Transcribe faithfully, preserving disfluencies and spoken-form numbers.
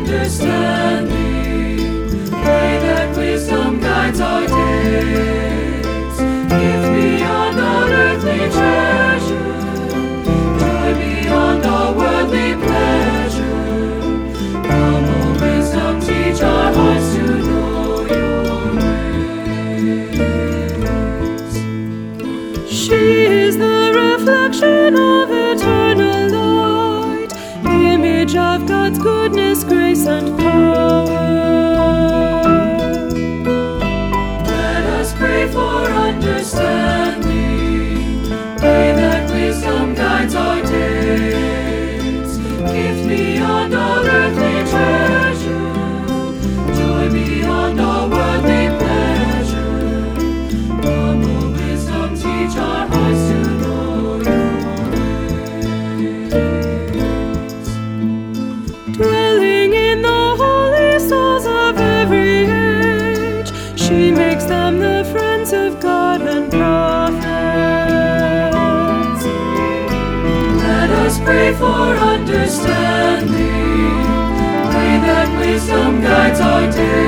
understanding. Pray that wisdom guides our days. Gift beyond all earthly treasure, joy beyond all worldly pleasure. Come, O wisdom, teach our hearts to know your ways. She is the reflection of eternal light, image of God's goodness, grace, and power. Let us pray for understanding. Pray that wisdom guides our days. Gift beyond all earthly treasure, joy beyond all worldly pleasure. Come, O wisdom, teach our hearts to know your ways. Dwelling in the holy souls of every age, she makes them the friends of God and prophets. Let us pray for understanding. Pray that wisdom guides our days.